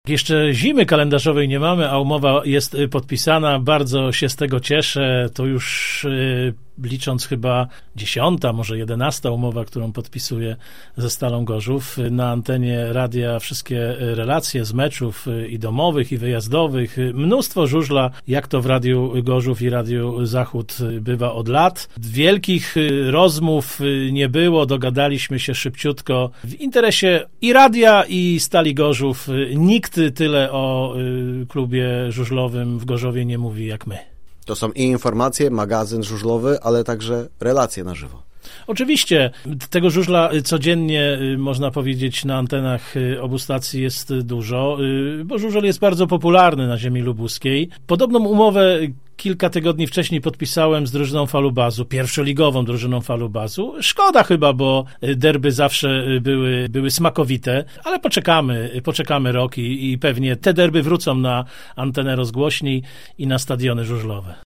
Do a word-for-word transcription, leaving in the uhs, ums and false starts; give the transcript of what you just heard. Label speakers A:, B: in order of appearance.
A: Jeszcze zimy kalendarzowej nie mamy, a umowa jest podpisana. Bardzo się z tego cieszę. To już yy, licząc chyba dziesiąta, może jedenasta umowa, którą podpisuję ze Stalą Gorzów. Na antenie radia wszystkie relacje z meczów i domowych, i wyjazdowych. Mnóstwo żużla, jak to w Radiu Gorzów i Radiu Zachód bywa od lat. Wielkich rozmów nie było, dogadaliśmy się szybciutko. W interesie i radia, i Stali Gorzów nikt tyle o klubie żużlowym w Gorzowie nie mówi jak my.
B: To są i informacje, magazyn żużlowy, ale także relacje na żywo.
A: Oczywiście, tego żużla codziennie, można powiedzieć, na antenach obu stacji jest dużo, bo żużel jest bardzo popularny na ziemi lubuskiej. Podobną umowę kilka tygodni wcześniej podpisałem z drużyną Falubazu, pierwszoligową drużyną Falubazu. Szkoda chyba, bo derby zawsze były, były smakowite, ale poczekamy, poczekamy rok i, i pewnie te derby wrócą na antenę rozgłośni i na stadiony żużlowe.